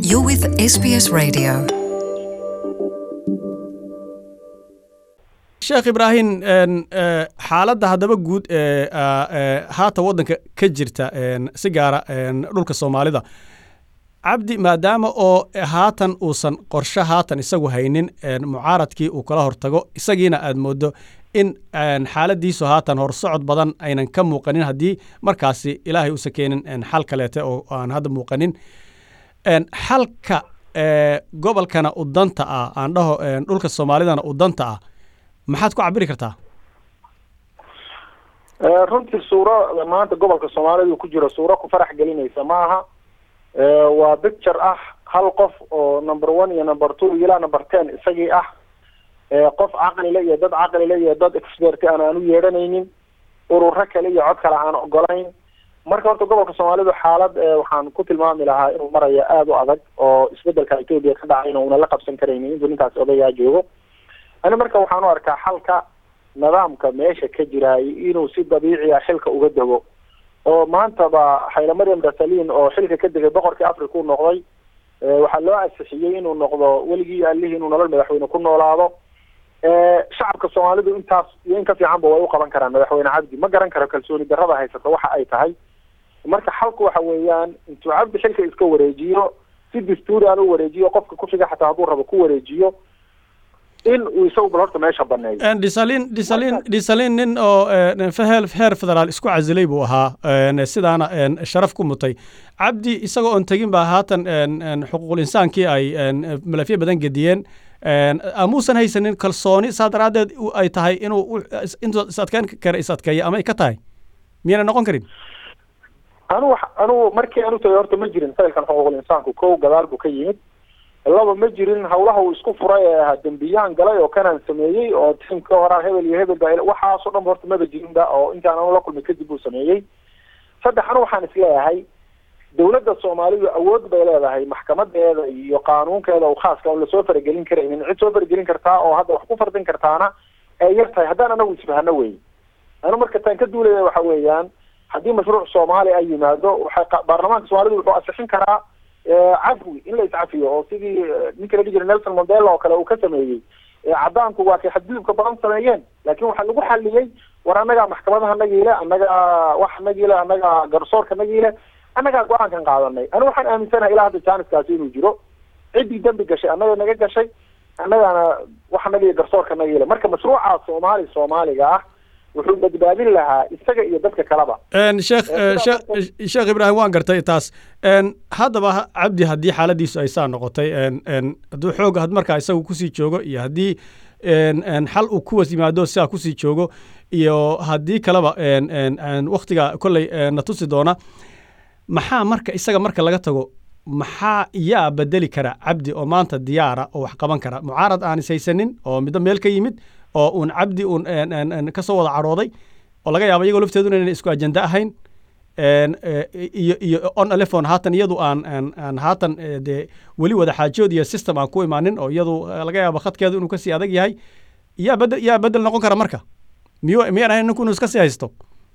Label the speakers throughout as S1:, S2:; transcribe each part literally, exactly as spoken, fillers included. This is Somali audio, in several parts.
S1: You're with S B S Radio.
S2: Sheekh Ibrahim xaaladda hadaba guud ee haata wadanka ka jirta si gaara dhulka Soomaalida Cabdi maadaama oo haatan uusan qorshe haatan isagu haynin mucaaradkii uu kala hortago isagiina aad moodo in xaaladiisu haatan hor socod badan aynan ka muuqanin hadii markaasi Ilaahay u sakeenin xal kaleete oo aan hadda muuqanin xalka gobolkana u danta ah aan dhaho dhulka Soomaalidana u danta ah maxaad ku cabiri kartaa
S3: ee runtii suura maanta gobolka Soomaalidu ku jiro suura ku farax gelinaysa maaha ee waa picture ah hal qof oo number one iyo number two ilaa number ten isagii ah ee qof aqli leh iyo dad aqli leh iyo dad expert aan aanu yeeranaynin ururo kale iyo cod kale aan ogolayn marka horta gobolka Soomaalidu xaalad waxaan ku tilmaami lahaa inuu marayo aad u adag oo isbedelka Itoobiya ka dhacay inuu la qabsan karaynin intuu ninkaas odayaa joogo أنا مركب وحنا أركع حلقة نظام كميشة كجراي إنه سيد طبيعي حلقة وجده أو ما أنت با حيل مريم رسالين أو حلقة كده بقر كأفريقيا نقضي وحلوها السياسيين والنقضة والجي قال لي إنه نقل مدحوين كنا ولا هذا شعب كالصومالي ده أنت ينك في عم بوقع بان كران مدحوين عبدي ما قرن كرا كالسوني دربها هي ستروح أي تهاي مركب حلقة وحويان أنتوا عبد حلقة إسكو وريجيو سيد دستوري أنا وريجيو قف كل شيء حتى هدور ربكو وريجيو in uu isagu balorta meesha baneeyo
S2: en disalin disalin disalin nin oo fahel heer federaal isku cazilay buu ahaa sidaana sharaf ku mutay Cabdi isagoo on tagin ba haatan xuquuqul insaankii ay malafiye badan gadiyeen amuusan haysanin kalsooni saadaradeed ay tahay inuu intuu sadkaan kara isadkay ama ay ka tahay miyana noqon karin
S3: anu anu markii anu tahay horta ma jirin fadalkan xuquuqul insaanku koow gadaal buu ka yimid laba ma jirin hawlaha uu isku furay ee dambiyaan galay oo kanaan sameeyay oo timka hore hebel iyo hebel baa waxa soo dhan horta ma jirin ba oo intaan aan la kulmay kadib uu sameeyay saddexna waxaan isleeyahay dawladda Soomaalidu awood bay leedahay maxkamadeeda iyo qaanuunkeeda oo khaaska oo la soo faragelin karay in cid soo faragelin kartaa oo hadda wax ku fardin kartaana ay yartahay haddana anagu isbahana weey anu marka taan ka duulay waxa weeyaan hadii mashruuc Soomaali ay yimaado waxa baarlamaanka Soomaalidu wuxuu asixin karaa عفوي إلا يتعافيه أو سيدي ممكن يجي نيلسون مانديلا وكلا وكسميه عدانك واقع حدود كبران سنين لكن وحنا نقول حليين ورانا جا محكمتها نجيلة أنا جا واحد نجيلة أنا جا جرسور كنجيلة أنا جا قرآن كان قاعدني أنا وحنا آمن سنة إلى هذا الجانب كاسين وجرو عدي دم بكشيء أنا نجا كشيء أنا أنا واحد نجي جرسور كنجيلة مركب مشروع صومالي صومالي جاه wuxuu badbaadin lahaa isaga iyo dadka kalaba
S2: een sheekh sheekh Ibrahim waan gartay taas een hadaba Cabdi hadii xaaladiisu ay saan noqotay een een haduu xoog had markaa isagu ku sii joogo iyo hadii een een xal uu ku wasimaado si ku sii joogo iyo hadii kalaba een een waqtiga kulay na tusi doona maxaa marka isaga marka laga tago maxaa yaa bedeli kara Cabdi oo maanta diyaara oo wax qaban kara mucaarad aan isaysanin oo mid meel ka yimid oo un Cabdi un aan ka soo wada carooday oo laga yaabo iyaga lafteedu inay isku ajanda ahayn een iyo iyo on telephone haatan iyadu aan aan haatan de wali wada xaajood iyo system aan ku imaanin oo iyadu laga yaabo khadkeedu inuu ka sii adag yahay yaa bedel yaa bedel noqon kara marka miyo miyana inuu iska sii haysto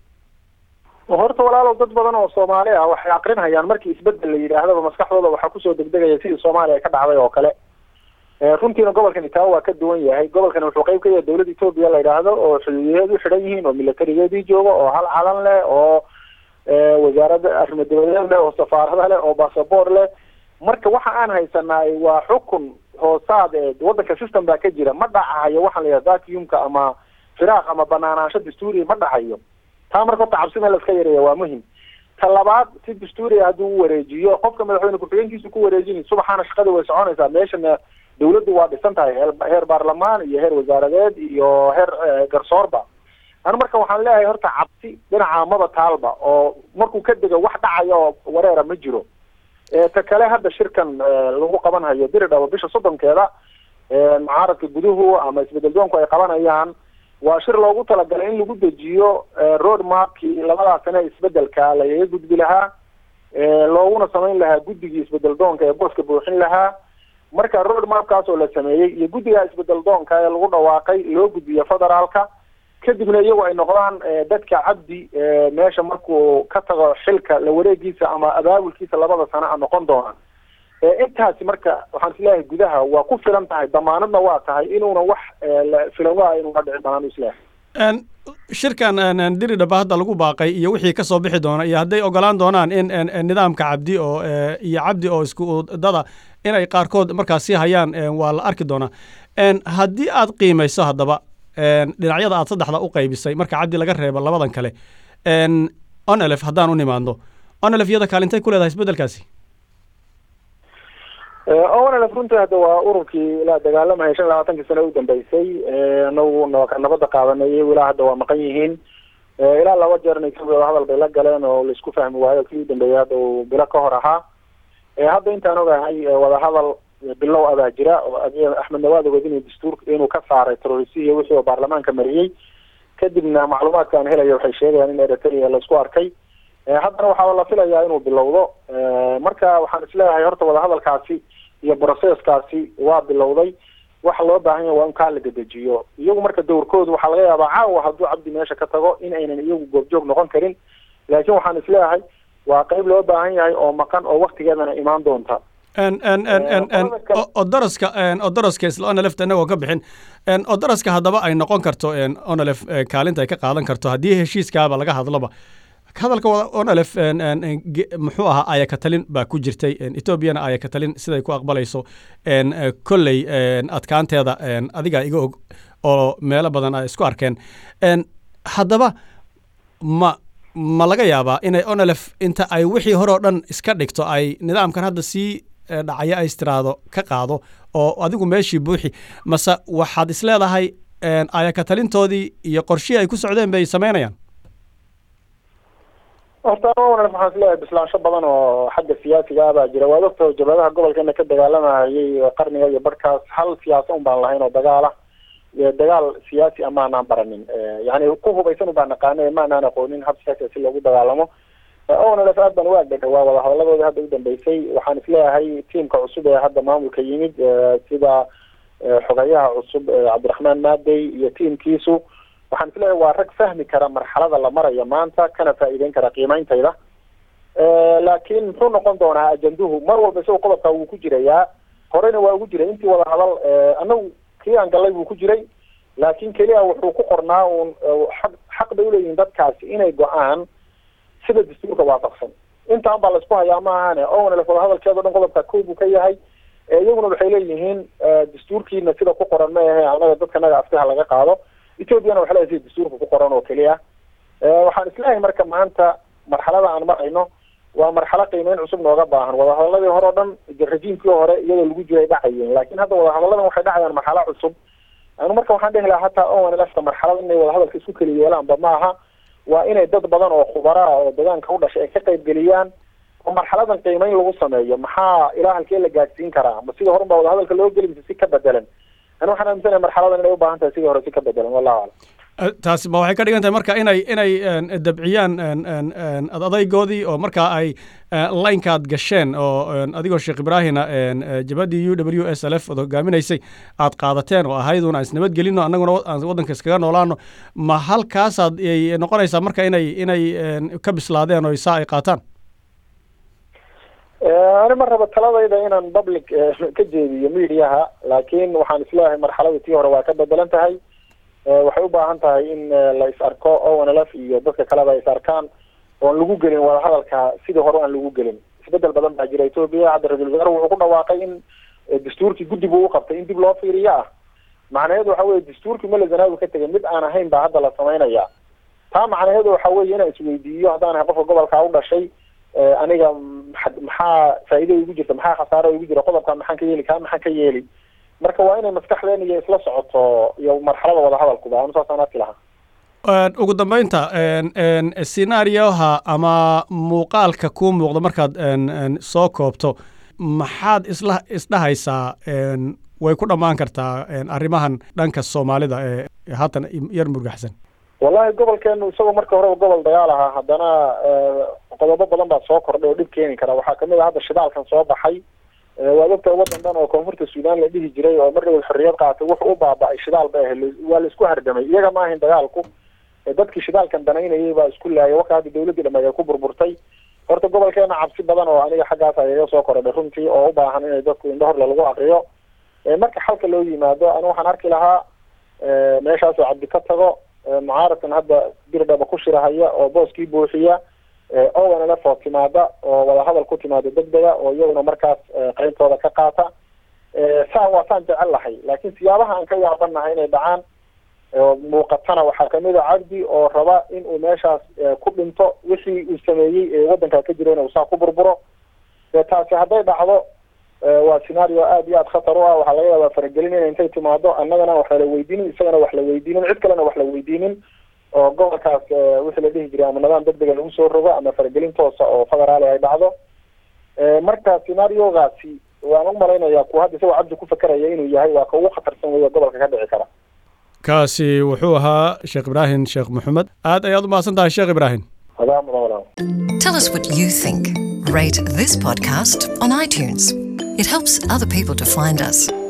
S3: horta walaalo dad badan oo Soomaali ah waxay aqrinayaan markii isbedel la yiraahdo maskaxdooda waxa ku soo degdegaya sidii Soomaaliya ka dhacday oo kale runtiina gobolkan Itaawa waa ka duwan yahay gobolkan wuxuu qayb ka yahay dawladda Itoobiya la yiraahdo oo xuduudeedu xiran yihiin oo militarigeedii joogo oo hal calan leh oo wasaaradda arrimaha dibadda leh oo safaarada leh oo baasaboor leh marka waxa aan haysanaay waa xukun hoosaad ee waddanka system baa ka jira ma dhacayo waxa la yiraahdo vacuumka ama firaaq ama banaanaansho dastuuri ma dhacayo taa marka tacabsina la iska yareeyo waa muhiim talabaad si dastuuri haduu wareejiyo qofka madaxweyne ku-xigeenkiisu ku wareejin subaxana shaqada way soconaysaa meeshana dawladdu waa dhisan tahay heer baarlamaan iyo heer wasaaradeed iyo heer garsoorba ana marka waxaan leeyahay horta cabsi dhinaca maba taalba oo markuu ka dego wax dhacayo wareera ma jiro ee ta kale hadda shirkan lagu qabanayo diridhawa bisha soddonkeeda ee mucaaradka guduhu ama isbedel doonku ay qabanayaan waa shir loogu talagalay in lagu dejiyo road mapkii labada sano isbedelka la yahay gudbi lahaa ee looguna samayn lahaa guddigii isbedel doonka ee booska buuxin lahaa marka road mapkaas oo la sameeyay iyo guddiga isbedel doonka ee lagu dhawaaqay loo gudbiyo federaalka kadibna iyagu ay noqdaan dadka Cabdi meesha markuu ka tago xilka la wareegiisa ama abaabulkiisa labada sano aan noqon doonaan intaasi marka waxaan isleeyahay gudaha waa ku filan tahay damaanadna waa tahay inuuna wax filanwaa inuu ka dhici doonaan isleeyahay
S2: shirkan diridhaba hadda lagu baaqay iyo wixii ka soo bixi doona iyo hadday ogolaan doonaan in nidaamka cabdi oo iyo cabdi oo isku dada inay qaarkood markaas sii hayaan waa la arki doonaa haddii aad qiimayso haddaba dhinacyada aad saddexda u qaybisay marka cabdi laga reebo labadan kale onelef haddaan u nimaadno onelef iyada kaalintay ku leedahay isbedelkaasi
S3: onelef runtii hadda waa ururkii ilaa dagaalamaya shan iyo labaatankii sano u dambeysay anaguna waa ka nabadda qaadanayay ilaa hadda waa maqan yihiin ilaa laba jeerna etoobiya hadal bay la galeen oo laisku fahmi waayo kii u dambeeyay hadda uu bilo ka hor ahaa hadda intaan ogahay wadahadal bilow abaa jira oo axmed nawaad ogeed inuu dastuurka inuu ka saaray terorisiya wixii oo baarlamaanka mariyey kadibna macluumaadka aan helaya waxay sheegayaan in eritrea laisku arkay haddana waxaa la filayaa inuu bilowdo marka waxaan isleeyahay horta wadahadalkaasi iyo broceskaasi waa bilowday waxa loo baahan yahay waa in kaa la dedejiyo iyagu marka dowrkoodu waxaa laga yaabaa caawa hadduu cabdi meesha ka tago in aynan iyagu goobjoog noqon karin laakiin waxaan isleeyahay waa qayb loo baahan yahay oo maqan oo waktigeedana imaan doonta
S2: odaraska odaraska isla onelefta inagoo ka bixin odaraska haddaba ay noqon karto onelef kaalinta ay ka qaadan karto haddii heshiiskaaba laga hadloba hadalka onelef muxuu ahaa ayakatalin baa ku jirtay etoobiyana ayakatalin siday ku aqbalayso kolley adkaanteeda adigaa iga og oo meelo badan ay isku arkeen haddaba ma ma laga yaabaa inay onelef inta ay wixii hore oo dhan iska dhigto ay nidaamkan hadda sii dhacaya ay istiraado ka qaado oo adigu meeshii buuxi mase waxaad isleedahay ayakatalintoodii iyo qorshihii ay ku socdeen bay samaynayaan
S3: horta onelef waxaan isleeyahay bislaansho badan oo xagga siyaasiga ah baa jira waad ogta jabhadaha gobolkeena ka dagaalamayay qarniga iyo barhkaas hal siyaasa un baan lahayn oo dagaala dagaal siyaasi amaanaan baranin yani ku hubaysan ubaa naqaana maanaan aqoonin hab siyaasi si loogu dagaalamo onelef aad baan u agdhega waa wadahadaladooda hadda u dambeysay waxaan isleeyahay tiimka cusub ee hadda maamulka yimid sida xogayaha cusub cabdiraxmaan maadey iyo tiimkiisu waxaan isleeyahay waa rag fahmi kara marxalada la marayo maanta kana faa'iideyn kara qiimeyntayda laakiin muxuu noqon doonaa ajanduhu mar walba isagoo qodobka wuu ku jirayaa horena waa ugu jiray intii wadahadal anagu kii aan gallay buu ku jiray laakiin keliya wuxuu ku qornaa uun xaq xaq bay uleeyihiin dadkaasi inay go-aan sida dastuurka waafaqsan intaan baa laisku hayaa ma ahane onelef wadahadalkeeda o dhan qodobka kow buu ka yahay iyaguna waxay leeyihiin dastuurkiina sida ku qoran ma ahe anaga dadka naga aftiha laga qaado etoobiyana waxay leedahay sida dastuurka ku qoran oo keliya waxaan isleeyahay marka maanta marxalada aan marayno waa marxalo qiimeyn cusub nooga baahan wadahadaladii hore o dhan rajiimkii hore iyadoo lagu jiray dhacayeen laakiin hadda wadahadaladan waxay dhacayaan marxalo cusub anu marka waxaan dhihi lahaa hataa onelefta marxalada inay wadahadalka isku keli yeelaanba ma aha waa inay dad badan oo khubaraa oo deegaanka u dhashay ay ka qayb geliyaan oo marxaladan qiimeyn lagu sameeyo maxaa ilaa halkee la gaadsiin karaa ma sidii horun baa wadahadalka loo geli mise si ka bedelan ani waxaan aaminsanahay marxaladan inay u baahan tahay sidii hore si ka bedelan wallahu aclam
S2: taasi ma waxay ka dhigan tahay marka inay inay dabciyaan adaygoodii oo markaa ay laynkaad gasheen oo adigoo sheekh ibraahina jabadii u w s l f od hogaaminaysay aad qaadateen oo ahaydun aan isnabadgelino annaguna aan waddanka iskaga noolaano ma halkaasaad ay noqonaysaa marka inay inay ka bislaadeen oo saa ay qaataan
S3: ani ma raba taladayda inaan public ka jeediyo mediaha laakiin waxaan isleeyahay marxaladii tii hore waa ka bedelan tahay waxay u baahan tahay in la is arko onelf iyo dadka kaleba is arkaan oon lagu gelin wadahadalka sidii hore aan lagu gelin isbedel badan baa jira etoobiya hadda ra-isul wasaare wuxuu ku dhawaaqay in dastuurkii guddi buu u qabtay in dib loo fiiriyo ah macnaheedu waxa weye dastuurkii mele zanaawi ka tegay mid aan ahayn baa hadda la samaynaya taa macnaheedu waxa weye inaan isweydiiyo haddaan ahay qofka gobolkaa u dhashay aniga maxaa faa'iida igu jirta maxaa khasaaro igu jira qodobka maxaan ka yeeli kaa maxaan ka yeeli marka waa inay maskaxdeen iyo isla socoto iyo marxalada wadahadalkuba anu saasaan arki lahaa
S2: ugu dambeynta scenaarioha ama muuqaalka kuu muuqda markaad soo koobto maxaad isla isdhahaysaa way ku dhammaan kartaa arrimahan dhanka soomaalida ee haatan yar murgaxsan
S3: wallahi gobolkeenu isagoo marka horeba gobol dagaal ahaa haddana qodobo badan baa soo kordhay oo dhib keeni kara waxaa kamid a hadda shidaalkan soo baxay waad ogtahay waddan dhan oo koonfurta suudaan la dhihi jiray oo marnaba xorriyad qaatay wuxuu u baaba'ay shidaal ba ahe waa la isku hardamay iyaga ma ahayn dagaalku dadkii shidaalkan danaynayay baa isku laayay waka hadda dawladdii dhameed ay ku burburtay horta gobolkeena cabsi badan oo aniga xaggaas ayaga soo korodhay runtii oo u baahan inay dadku indhahor lagu aqriyo marka xalka loo yimaado anigu waxaan arki lahaa meeshaas oo cabdi ka tago mucaaradkan hadda dirdhaba ku shirahaya oo booskii buuxiya oo nala foo timaada oo wada hadal ku timaada degdega oo iyaguna markaas qayntooda ka qaata saan waa saan jecel lahay laakiin siyaabaha aan ka yaabanahay inay dhacaan muuqatana waxaa kamid a cabdi oo raba in uu meeshaas ku dhinto wixii uu sameeyey ee waddanka ka jira inuu saa ku burburo taasi hadday dhacdo waa scenario aad iyo aad khatar u ah waxaa laga yaabaa faragelin inay intay timaado annagana wax la weydiinin isagana wax la weydiinin cid kalena wax la weydiinin oo gobolkaas wixii la dhihi jiray ama nidaam degdega lagu soo rogo ama faragelin toosa oo federaali ay dhacdo marka scenariogaasi waan u malaynayaa kuwa hadda isagoo cabdi ku fakeraya inuu yahay waa ka ugu khatarsan weeye gobolka ka dhici kara
S2: kaasi wuxuu ahaa sheekh ibraahim sheekh maxamed aad ayaad u mahadsan tahay sheekh ibraahim
S1: Tell us what you think. Rate this podcast on iTunes. It helps other people to find us.